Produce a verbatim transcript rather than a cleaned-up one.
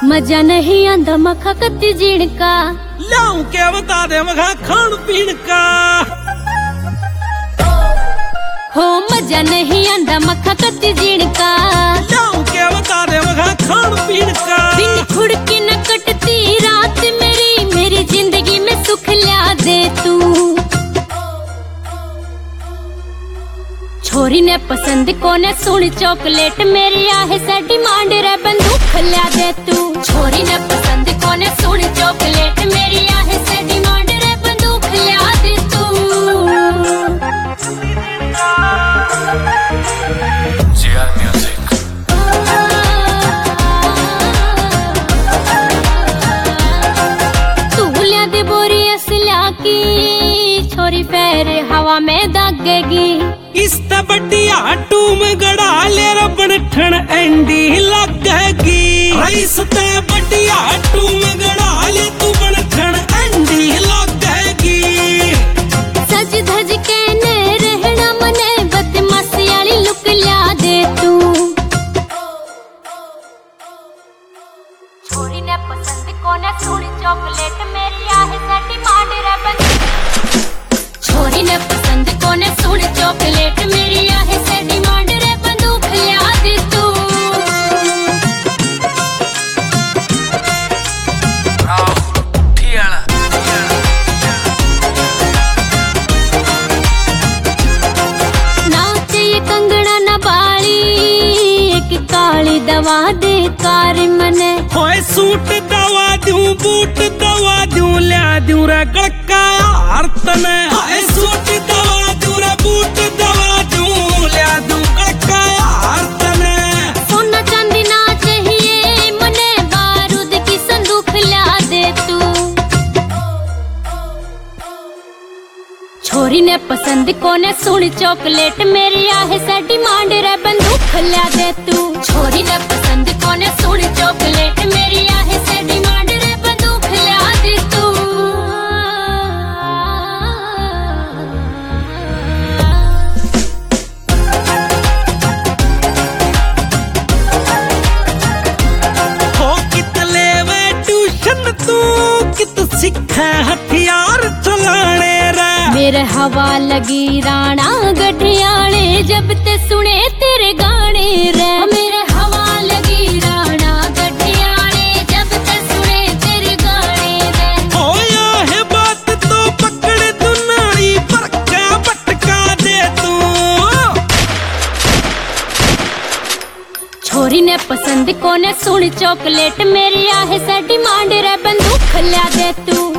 मजा नहीं आंदा मखा कत्ती जीण का, लाऊं क्या बता दे मखा खान पीन का। हो मजा नहीं आंदा मखा कत्ती जीण का, लाऊं क्या बता दे मखा खान पीन का। बिन खुड़की न कटती रात मेरी, मेरी जिंदगी में सुख ला दे तू। छोरी ने पसंद को ने सुन चॉकलेट मेरी आहे से डिमांड रे बंदूक ला दे तू। छोरी ने पसंद को ने सुन चॉकलेट मेरी आहे से डिमांड रे बंदूक ला दे तू। जिया म्यूजिक तू ला दे बोरी असला की, छोरी पैर हवा में दागेगी। इस बढ़िया टूम गड़ा ले रबड़ ठण एंडी लगेगी। इस बढ़िया टूम गड़ा ले तू बड़ ठण एंडी लगेगी। सज धज के ने रहना मने बदमाशी वाली लुक ला दे तू। छोरी ने पसंद को ने सुन चॉकलेट मेरी आहे से डिमांड रे बंदूक। छोरी ने पसंद को ने सुन चॉकलेट मेरी आहे से डिमांड रे बंदूक ला दे तू। नाच ये कंगना न बाली, एक काली दवा दे कार मने। होए सूट दवा दूं बूट दवा दूं ल्या दूं रे गड़का आर्तन। होए सूट दवा दूं रे बूट दवा दूं ल्या दूं गड़का आर्तन। सोना चांदी ना चाहिए मने, बारूद की संदूक ला दे तू। छोरी ने पसंद को ने सुन चॉकलेट मेरी आहे से डिमांड रे बंदूक ला दे तू। छोरी ने पसंद को ने सुन चॉकलेट मेरी आहे से डिमांड रे बंदूक ला दे तू। हो कित लेवे ट्यूशन तू कित सीखे हथियार चलाने रे। मेरे हवा लगी राणा गढ़ियाले, जब ते सुने तेरे गाने रे। मेरे हवा लगी राणा गढ़ियाले, जब ते सुने तेरे गाने रे। होया है बात तो पकड़ तू नाड़ी पर क्या पटका दे तू। छोरी ने पसंद को ने सुन चॉकलेट मेरी आहे से डिमांड रे बंदूक ला दे तू।